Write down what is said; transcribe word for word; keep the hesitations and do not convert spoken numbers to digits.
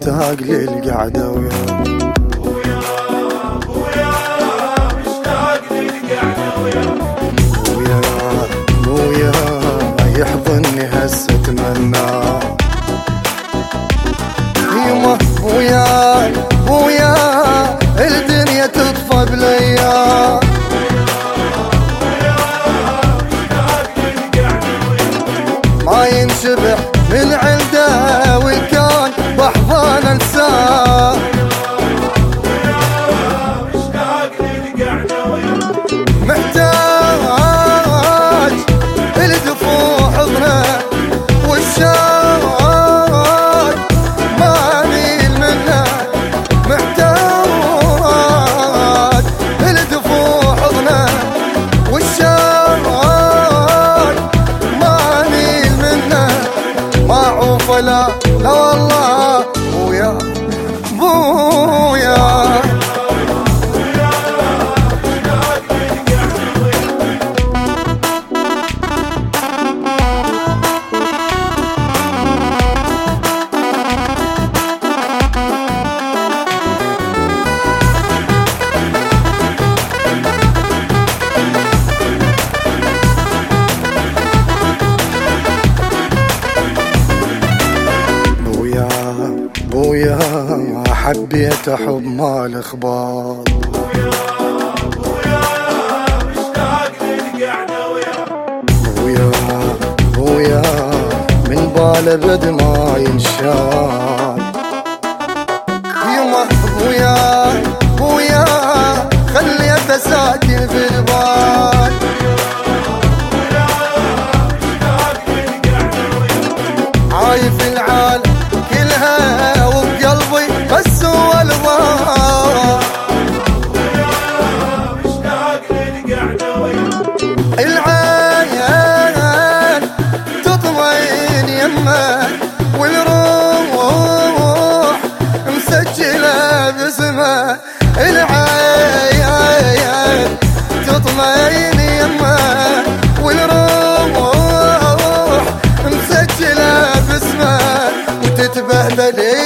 مشتاق للقعدة وياه ويا ويا مشتاق للقعدة ويا ويا ويا يحضني هسه اتمنى يما ويا ويا الدنيا تطفى بليا ما ينشبع من عنده والكون بحضان انساه محتاج الدفوع حضنه والشاق ما اميل منه محتاج الدفوع حضنه والشاق ما اميل منه ما اعوف لا لا والله بويا بويا بويا حبيت احب مال اخبار ويا مشتاق للقعدة ويا بويا بويا من باله بد ما ينشال يما بويا بويا خليته ساكن في البال عايف العال كلها وبقلبي بس هو الضال مشتاق للقعدة ويا العين تطمئن يمه والروح مسجلة باسمه العين تطمئن يمه والروح مسجلة باسمه وتتبهدل